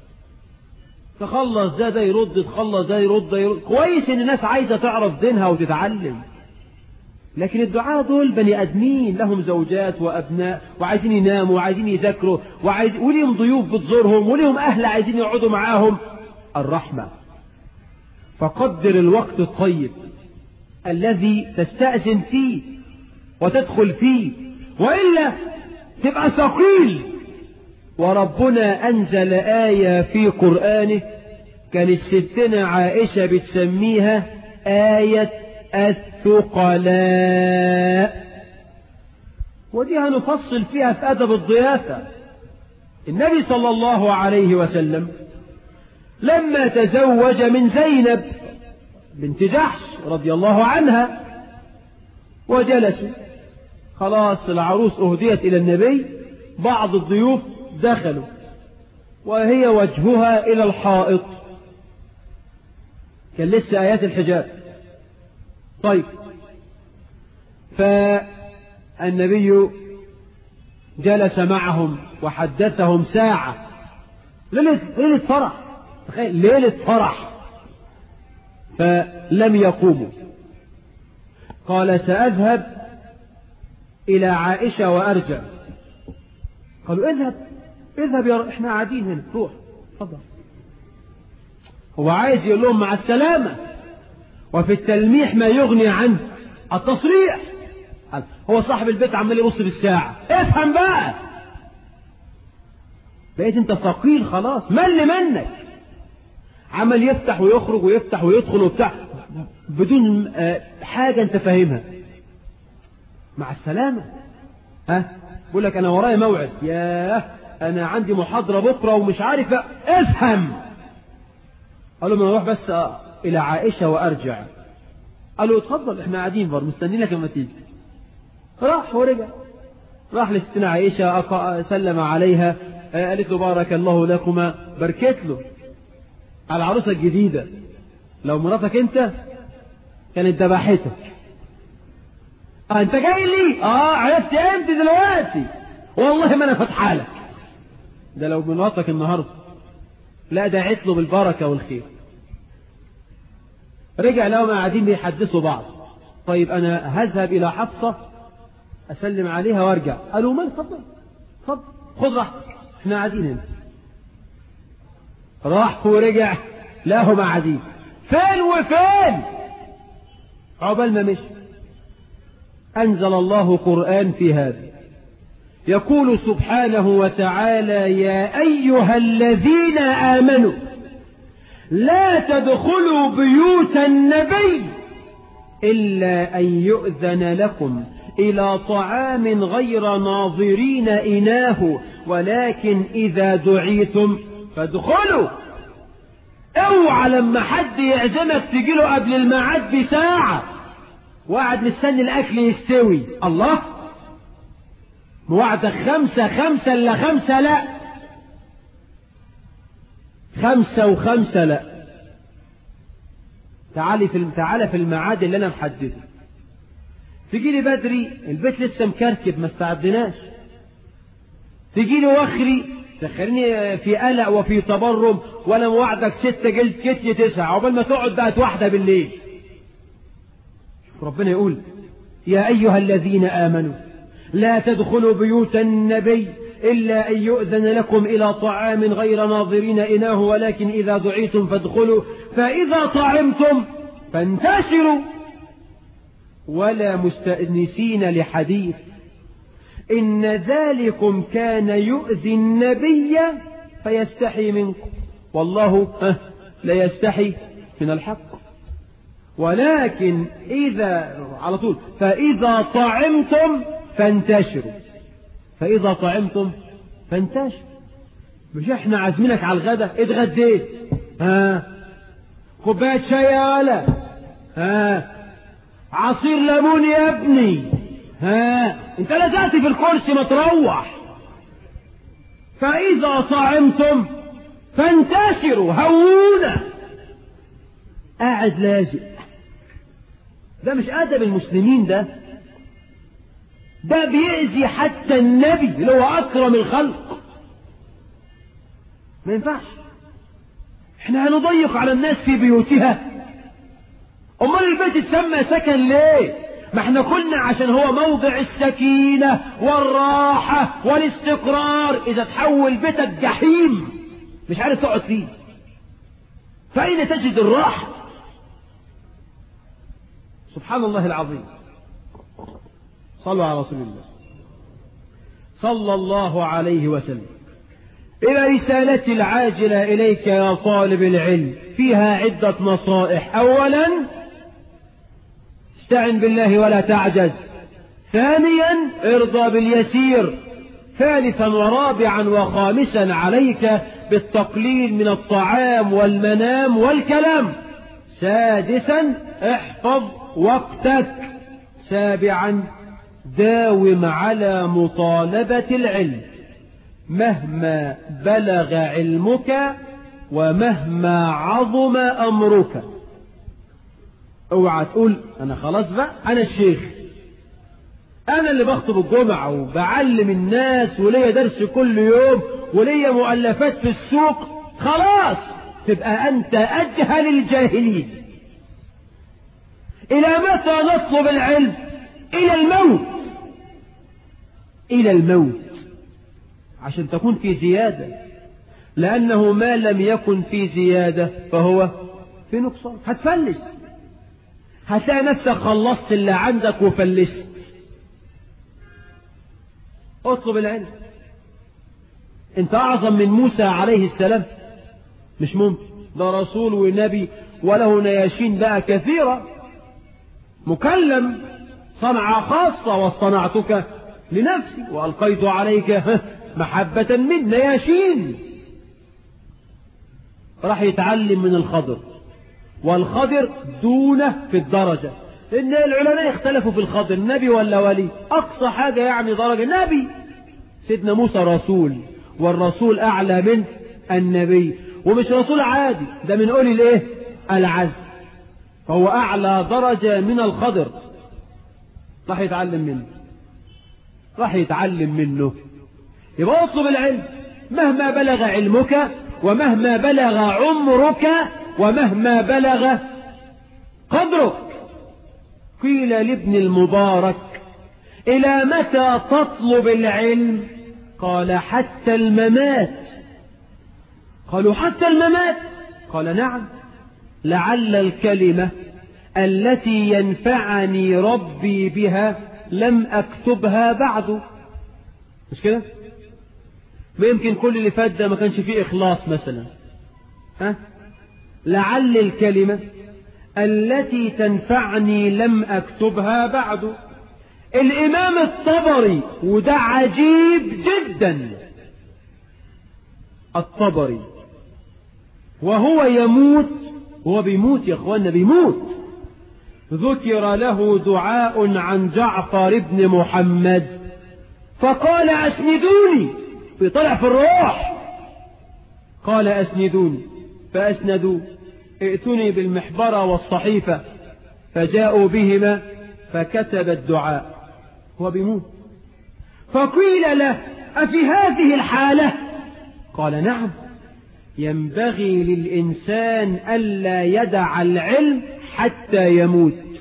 تخلص ده يرد، تخلص ده يرد. كويس ان الناس عايزة تعرف دينها وتتعلم، لكن الدعاء دول بني ادمين لهم زوجات وابناء وعايزين يناموا وعايزين يذاكروا وليهم ضيوف بتزورهم وليهم اهل عايزين يقعدوا معاهم. الرحمة. فقدر الوقت الطيب الذي تستأذن فيه وتدخل فيه، وإلا تبقى ثقيل. وربنا أنزل آية في قرآنه كان الستنا عائشة بتسميها آية الثقلاء، ودي هنفصل فيها في أدب الضيافة. النبي صلى الله عليه وسلم لما تزوج من زينب بنت جحش رضي الله عنها وجلسوا، خلاص العروس أهديت إلى النبي، بعض الضيوف دخلوا وهي وجهها إلى الحائط، كان لسه آيات الحجاب. طيب، فالنبي جلس معهم وحدثهم ساعة، ليلة فرح، تخيل ليلة فرح، فلم يقوموا. قال سأذهب إلى عائشة وأرجع. قالوا اذهب يا احنا قاعدين هنا، روح اتفضل. هو عايز يقول لهم مع السلامة، وفي التلميح ما يغني عن التصريح. هو صاحب البيت عمال يبص بالساعة، افهم بقى، بقيت انت ثقيل خلاص، منك عمل يفتح ويخرج ويفتح ويدخل وبتاع بدون حاجة انت فاهمها. مع السلامة. بقول لك انا ورايا موعد، انا عندي محاضرة بكرة ومش عارف افهم. قالوا ما اروح بس الى عائشة وارجع. قالوا اتفضل احنا قاعدين بر مستنين لك لما تيجي. راح ورجع، راح لستنا عائشة سلم عليها، قالت له بارك الله لكما، بركت له على العروسة الجديدة، لو مراتك انت كانت ذبحتك. انت جاي لي؟ عرفت انت دلوقتي؟ والله ما انا فاتحه لك. ده لو مراتك النهارده، لا دعيت له بالبركة والخير. رجع لهم قاعدين بيحدثوا بعض. طيب انا هذهب الى حفصة اسلم عليها وارجع. قالوا ما اتفضل خد راحتك احنا قاعدين هنا. راح ورجع لهم قاعدين فين وفين. عقبال ما مشي أنزل الله قرآن في هذا، يقول سبحانه وتعالى يا أيها الذين آمنوا لا تدخلوا بيوت النبي إلا أن يؤذن لكم إلى طعام غير ناظرين إناه ولكن إذا دعيتم فادخلوا. اوعى لما حد يعزمك تجيله قبل الميعاد بساعة وقعد مستني الأكل يستوي. الله، موعدك 5 إلا 5 لا، 5 و5 لا. تعالى في الميعاد اللي أنا محدده. تجي لي بدري، البيت لسه مكركب ما استعدناش. تجي لي وخري، تخليني في قلق وفي تبرم، ولا موعدك 6 جلد كتلي 9 عقبال ما تقعد بقت 1 بالليل. ربنا يقول: يا أيها الذين آمنوا لا تدخلوا بيوت النبي إلا أن يؤذن لكم إلى طعام غير ناظرين إناه ولكن إذا دعيتم فادخلوا فإذا طعمتم فانتشروا ولا مستأنسين لحديث إن ذلكم كان يؤذي النبي فيستحي منكم والله لا يستحي من الحق. ولكن إذا على طول فإذا طعمتم فانتشروا، فإذا طعمتم فانتشروا. مش احنا عازمينك على الغداء، اتغديت، كوباية شاي يا ولا، عصير ليمون يا ابني، انت لزقت في الكرسي ما تروح. فإذا طعمتم فانتشروا، هونا، قاعد لازق. ده مش أدب المسلمين، ده بيأذي حتى النبي اللي هو أكرم الخلق. ما ينفعش احنا هنضيق على الناس في بيوتها. امال البيت اتسمى سكن ليه؟ ما احنا قلنا عشان هو موضع السكينة والراحة والاستقرار. اذا تحول بيتك جحيم مش عارف تقعد فيه، فأين تجد الراحة؟ سبحان الله العظيم. صلوا على رسول الله صلى الله عليه وسلم. إلى رسالتي العاجلة إليك يا طالب العلم فيها عدة نصائح. أولا، استعن بالله ولا تعجز. ثانيا، ارضى باليسير. ثالثا ورابعا وخامسا عليك بالتقليل من الطعام والمنام والكلام. سادسا، احفظ وقتك. سابعا، داوم على مطالبة العلم مهما بلغ علمك ومهما عظم أمرك. اوعى تقول أنا خلاص بقى أنا الشيخ، أنا اللي بخطب الجمعة وبعلم الناس وليا درس كل يوم وليا مؤلفات في السوق، خلاص تبقى أنت أجهل الجاهلين. إلى متى نطلب العلم؟ إلى الموت، إلى الموت، عشان تكون في زيادة. لأنه ما لم يكن في زيادة فهو في نقصان. هتفلس، هتلاقي نفسك خلصت اللي عندك وفلست. اطلب العلم. انت أعظم من موسى عليه السلام؟ مش ممكن، ده رسول ونبي وله نياشين بقى كثيرة، مكلم صنعة خاصة، واصطنعتك لنفسي وألقيت عليك محبة من نياشين. راح يتعلم من الخضر، والخضر دونه في الدرجة، لأن العلماء اختلفوا في الخضر نبي ولا ولي. أقصى حاجة يعني درجة نبي. سيدنا موسى رسول، والرسول أعلى من النبي، ومش رسول عادي، ده من أولي الإيه؟ العزم، فهو أعلى درجة من الخضر. راح يتعلم منه، راح يتعلم منه. يبقى اطلب العلم مهما بلغ علمك ومهما بلغ عمرك ومهما بلغ قدرك. قيل لابن المبارك: إلى متى تطلب العلم؟ قال: حتى الممات. قالوا: حتى الممات؟ قال: نعم، لعل الكلمة التي ينفعني ربي بها لم أكتبها بعد. مش كده؟ ما يمكن كل اللي فات ده ما كانش فيه إخلاص مثلا. لعل الكلمة التي تنفعني لم أكتبها بعد. الإمام الطبري، وده عجيب جدا، الطبري وهو يموت، هو بيموت يا أخوانا، بيموت، ذكر له دعاء عن جعفر بن محمد فقال أسندوني، بيطلع في الروح، قال أسندوني فأسندوا، ائتني بالمحبرة والصحيفة، فجاءوا بهما فكتب الدعاء. هو بيموت، فقيل له أفي هذه الحالة؟ قال نعم، ينبغي للإنسان ألا يدع العلم حتى يموت.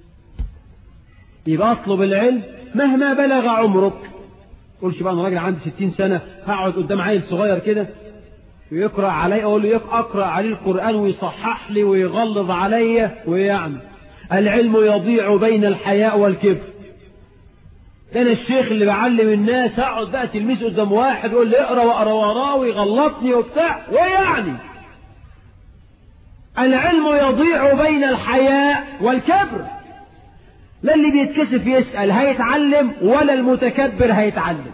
يبقى اطلب العلم مهما بلغ عمرك. قولش بقى أنا راجل عندي 60 سنة هقعد قدام عيل صغير كده ويقرأ علي، أقول له أقرأ عليه القرآن ويصحح لي ويغلظ علي ويعني. العلم يضيع بين الحياء والكبر. أنا الشيخ اللي بعلم الناس هقعد بقى تلميذ قدام واحد يقول لي اقرأ وأقرأ وراه ويغلطني وبتاع ويعني. العلم يضيع بين الحياء والكبر. لا اللي بيتكسف يسأل هيتعلم ولا المتكبر هيتعلم.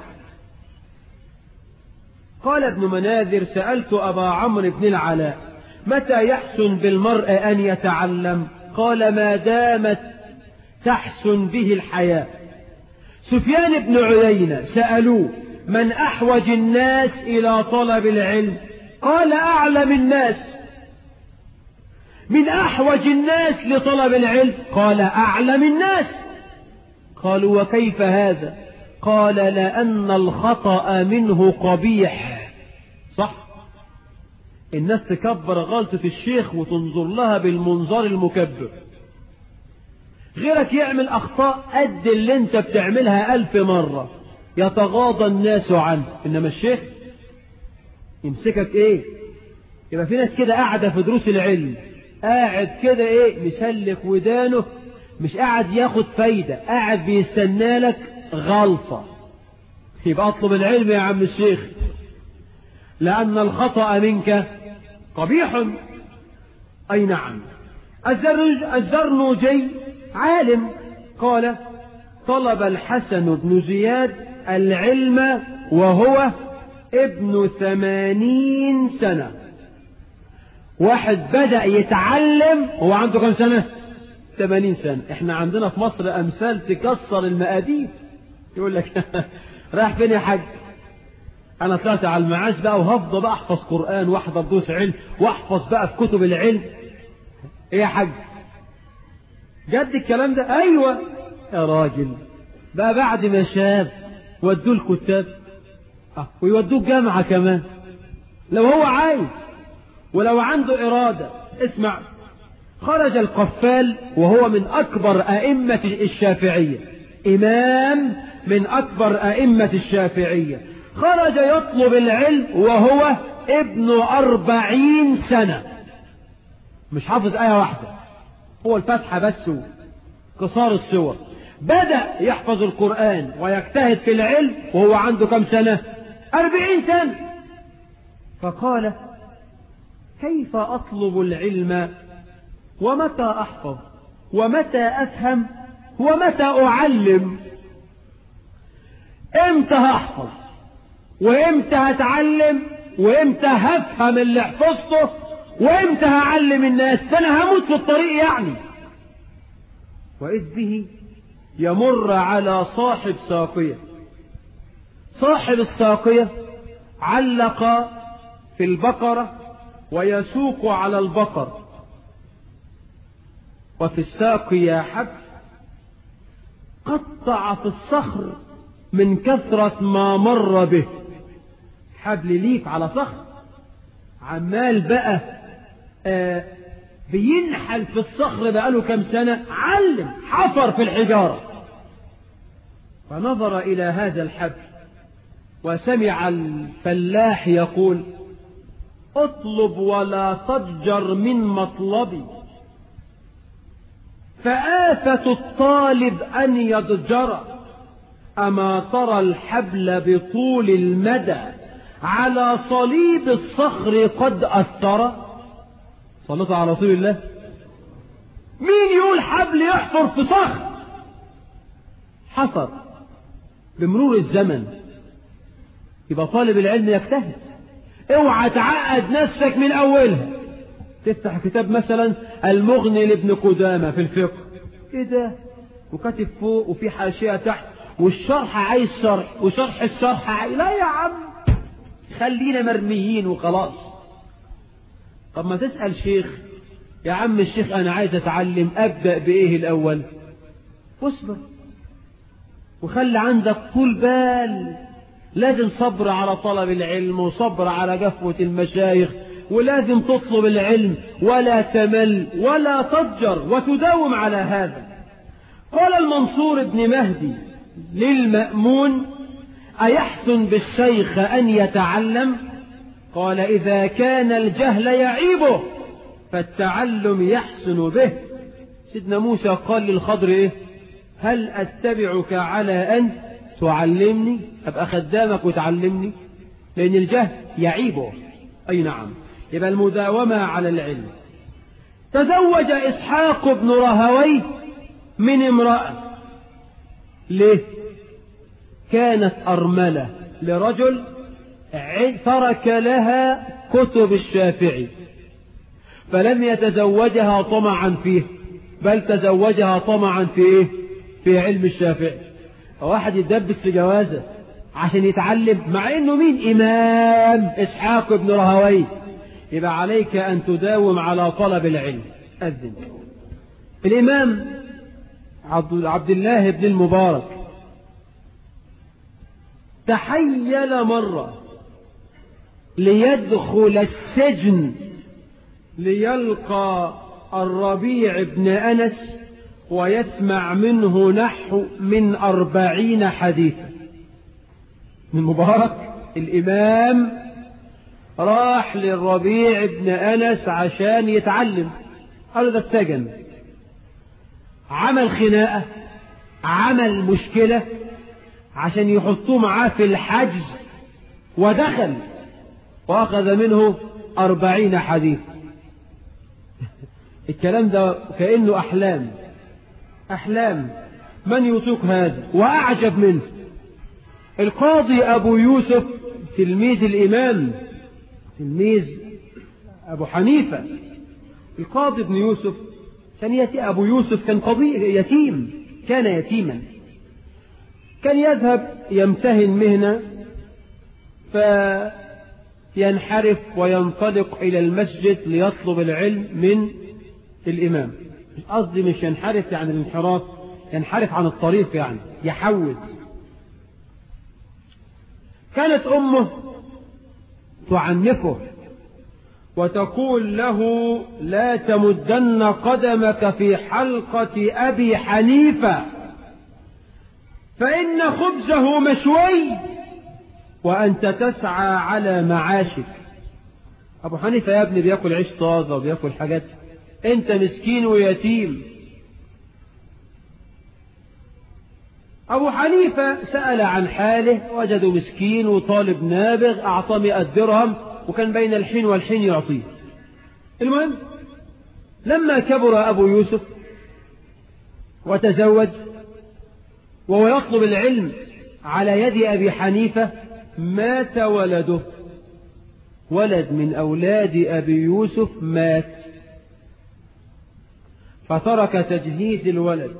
قال ابن مناذر سألت أبا عمرو بن العلاء متى يحسن بالمرء أن يتعلم؟ قال ما دامت تحسن به الحياة. سفيان بن عيينة سألوه من أحوج الناس إلى طلب العلم؟ قال أعلم الناس. من أحوج الناس لطلب العلم؟ قال أعلم الناس. قالوا وكيف هذا؟ قال لأن الخطأ منه قبيح. صح، الناس تكبر غلطة الشيخ وتنظر لها بالمنظار المكبر. غيرك يعمل أخطاء قد اللي انت بتعملها 1000 مرة يتغاضى الناس عنه، إنما الشيخ يمسكك إيه؟ يبقى في ناس كده قاعدة في دروس العلم قاعد كده إيه مسلك ودانه، مش قاعد ياخد فايدة، قاعد بيستنى لك غلطة. يبقى اطلب العلم يا عم الشيخ، لأن الخطأ منك قبيح. أي نعم. الزرنوجي عالم قال طلب الحسن بن زياد العلم وهو ابن 80 سنة. واحد بدأ يتعلم هو عنده كم سنة؟ 80 سنة. احنا عندنا في مصر أمثال تكسر المقادير، يقول لك رايح فين يا حاج؟ أنا طلعت على المعاش بقى وهفضل بقى أحفظ قرآن وأحضر دروس علم وأحفظ بقى في كتب العلم. إيه يا حاج؟ جد الكلام ده؟ أيوة يا راجل. بقى بعد ما شاب ودوه الكتاب ويودوه الجامعة كمان لو هو عايز ولو عنده إرادة. اسمع، خرج القفال وهو من أكبر أئمة الشافعية، إمام من أكبر أئمة الشافعية، خرج يطلب العلم وهو ابن 40 سنة، مش حافظ آية واحدة، هو الفتحة بس قصار السور. بدأ يحفظ القرآن ويجتهد في العلم وهو عنده كم سنة؟ 40 سنة. فقال كيف أطلب العلم ومتى أحفظ ومتى أفهم ومتى أعلم؟ امتى هحفظ وامتى هتعلم وامتى هفهم اللي حفظته وامتى هعلم الناس؟ ده انا هموت في الطريق يعني. وإذ به يمر على صاحب ساقية. صاحب الساقية علق في البقرة ويسوق على البقر، وفي الساقية حبل قطع في الصخر من كثرة ما مر به. حبل ليف على صخر عمال بقى بينحل في الصخر بقاله كم سنة، علم حفر في الحجارة. فنظر إلى هذا الحبل وسمع الفلاح يقول اطلب ولا تضجر من مطلبي، فآفة الطالب أن يضجر، أما ترى الحبل بطول المدى على صليب الصخر قد أثر. صلوا على رسول الله. مين يقول حبل يحفر في صخر؟ حفر بمرور الزمن. يبقى طالب العلم يجتهد، اوعى تعقد نفسك من أولها. تفتح كتاب مثلا المغني لابن قدامة في الفقه ايه ده؟ وكاتب فوق وفي حاشية تحت، والشرح عايز شرح، وشرح الشرح عايز. لا يا عم، خلينا مرميين وخلاص. طب ما تسأل شيخ، يا عم الشيخ أنا عايز أتعلم، أبدأ بإيه الأول؟ واصبر وخلي عندك طول بال. لازم صبر على طلب العلم، وصبر على جفوة المشايخ، ولازم تطلب العلم ولا تمل ولا تضجر، وتداوم على هذا. قال المنصور بن مهدي للمأمون: أيحسن بالشيخ أن يتعلم؟ قال: إذا كان الجهل يعيبه فالتعلم يحسن به. سيدنا موسى قال للخضر إيه؟ هل أتبعك على أن تعلمني؟ أبقى خدامك وتعلمني، لأن الجهل يعيبه. أي نعم، يبقى المداومة على العلم. تزوج إسحاق بن راهويه من امرأة. ليه؟ كانت أرملة لرجل ترك لها كتب الشافعي، فلم يتزوجها طمعا فيه، بل تزوجها طمعا في إيه؟ في علم الشافعي. واحد يتدبس في جوازه عشان يتعلم، مع انه مين؟ امام اسحاق بن راهويه. يبقى عليك ان تداوم على طلب العلم. أذن الامام عبد الله بن المبارك تحيل مرة ليدخل السجن ليلقى الربيع بن أنس ويسمع منه نحو من 40 حديثا. من مبارك الإمام راح للربيع بن أنس عشان يتعلم، قالوا ده اتسجن، عمل خناقة، عمل مشكلة عشان يحطوه معاه في الحجز، ودخل وأخذ منه 40 حديث. الكلام ده كأنه أحلام من يطيق هذا؟ وأعجب منه القاضي أبو يوسف تلميذ الإمام، تلميذ أبو حنيفة. القاضي ابن يوسف كان أبو يوسف كان قاضي يتيم، كان يتيما، كان يذهب يمتهن مهنة فينحرف وينطلق إلى المسجد ليطلب العلم من الإمام. قصدي مش ينحرف يعني الانحراف، ينحرف عن الطريق، يعني يحود. كانت أمه تعنفه وتقول له: لا تمدن قدمك في حلقة أبي حنيفة فإن خبزه مشوي وأنت تسعى على معاشك. أبو حنيفة يا ابني بيأكل عيش طازة وبيأكل حاجات، أنت مسكين ويتيم. أبو حنيفة سأل عن حاله، وجده مسكين وطالب نابغ، أعطاه 100 درهم، وكان بين الحين والحين يعطيه. المهم لما كبر أبو يوسف وتزوج وهو يطلب العلم على يد أبي حنيفة، مات ولده، ولد من أولاد أبي يوسف مات، فترك تجهيز الولد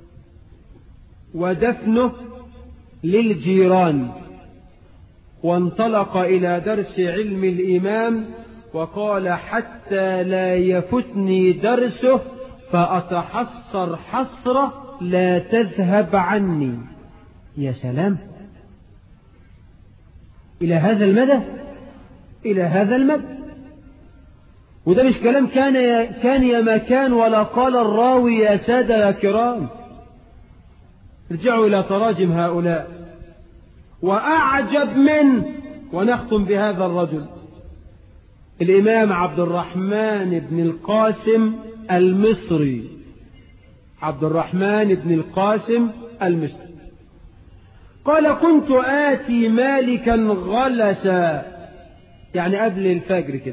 ودفنه للجيران، وانطلق إلى درس علم الإمام، وقال: حتى لا يفتني درسه فأتحسر حسرة لا تذهب عني. يا سلام، إلى هذا المدى، إلى هذا المدى. وده مش كلام كان يا ما كان، ولا قال الراوي يا سادة يا كرام. ارجعوا إلى تراجم هؤلاء. وأعجب منه، ونختم بهذا الرجل، الإمام عبد الرحمن بن القاسم المصري. عبد الرحمن بن القاسم المصري قال: كنت آتي مالكا غلسا، يعني قبل الفجر كده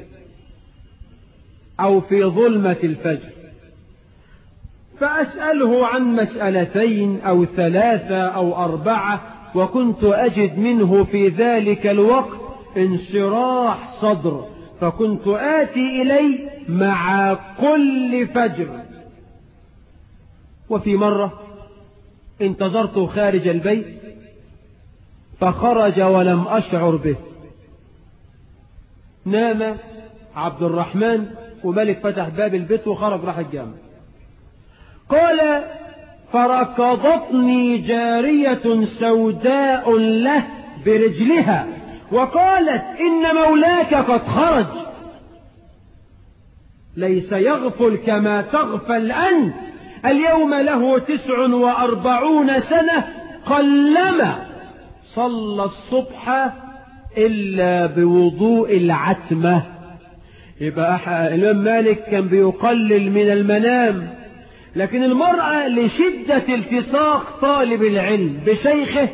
أو في ظلمة الفجر، فأسأله عن مسألتين أو 3 أو 4، وكنت أجد منه في ذلك الوقت انشراح صدر، فكنت آتي إليه مع كل فجر وفي مرة انتظرته خارج البيت فخرج ولم أشعر به. نام عبد الرحمن وملك فتح باب البيت وخرج راح الجامع. قال فركضتني جارية سوداء له برجلها وقالت إن مولاك قد خرج، ليس يغفل كما تغفل أنت، اليوم له 49 سنة قلما صلى الصبح إلا بوضوء العتمة. يبقى الإمام مالك كان بيقلل من المنام، لكن المرأة لشدة التصاق طالب العلم بشيخه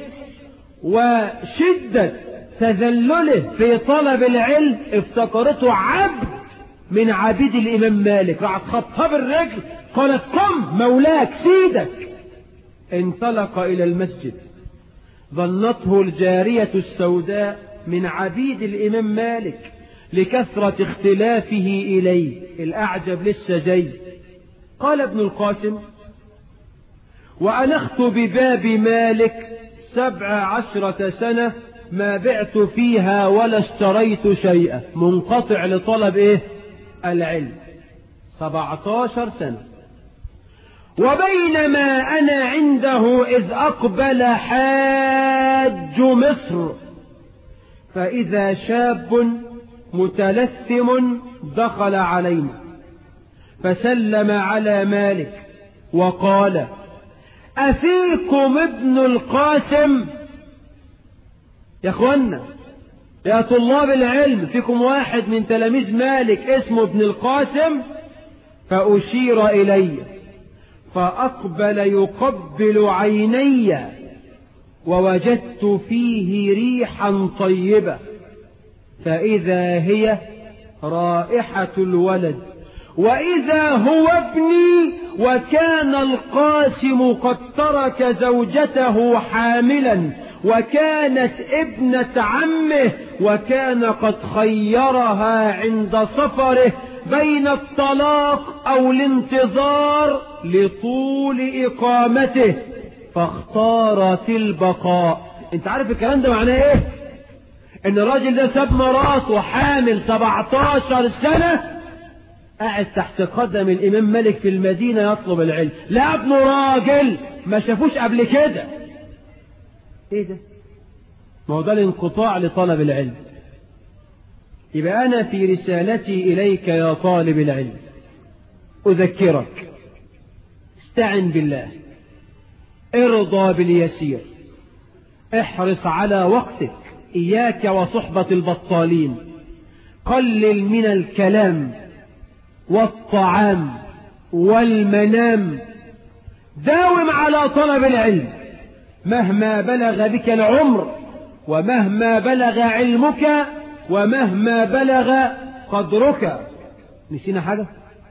وشدة تذلله في طلب العلم افتكرته عبد من عبيد الإمام مالك، راحت خطها بالرجل قالت قم مولاك سيدك. انطلق إلى المسجد، ظنته الجارية السوداء من عبيد الإمام مالك لكثرة اختلافه إليه، الأعجب لسه جاي. قال ابن القاسم وأنخت بباب مالك 17 سنة ما بعت فيها ولا اشتريت شيئا، منقطع لطلب ايه؟ العلم. 17 سنة. وبينما أنا عنده إذ أقبل حاج مصر فإذا شاب متلثم دخل علينا فسلم على مالك وقال أفيكم ابن القاسم؟ يا أخوانا يا طلاب العلم، فيكم واحد من تلاميذ مالك اسمه ابن القاسم؟ فأشير إلي فأقبل يقبل عيني ووجدت فيه ريحا طيبة، فإذا هي رائحة الولد، وإذا هو ابني، وكان القاسم قد ترك زوجته حاملا وكانت ابنة عمه، وكان قد خيرها عند سفره بين الطلاق أو الانتظار لطول إقامته فاختارت البقاء. انت عارف الكلام ده معناه ايه؟ ان الراجل ده ساب مراته حامل 17 سنة قاعد تحت قدم الإمام مالك في المدينة يطلب العلم، لا ابنه راجل ما شافوش قبل كده. ايه ده؟ ما هو ده الانقطاع لطلب العلم. يبقى أنا في رسالتي إليك يا طالب العلم أذكرك استعن بالله، ارضى باليسير، احرص على وقتك، إياك وصحبة البطالين، قلل من الكلام والطعام والمنام، داوم على طلب العلم مهما بلغ بك العمر ومهما بلغ علمك ومهما بلغ قدرك. نسينا حاجة؟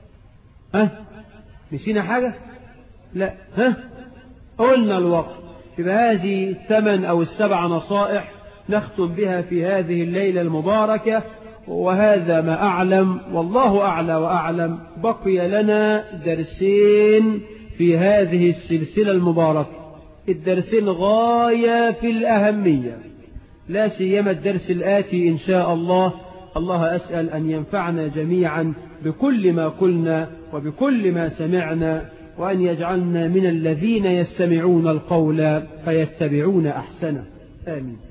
نسينا حاجة؟ لا. قلنا الوقت. يبقى هذه 8 أو 7 نصائح نختم بها في هذه الليلة المباركة، وهذا ما أعلم والله أعلى وأعلم. بقي لنا درسين في هذه السلسلة المباركة، الدرسين غاية في الأهمية، لا سيما الدرس الآتي إن شاء الله. الله أسأل أن ينفعنا جميعا بكل ما قلنا وبكل ما سمعنا، وأن يجعلنا من الذين يستمعون القول فيتبعون أحسنه. آمين.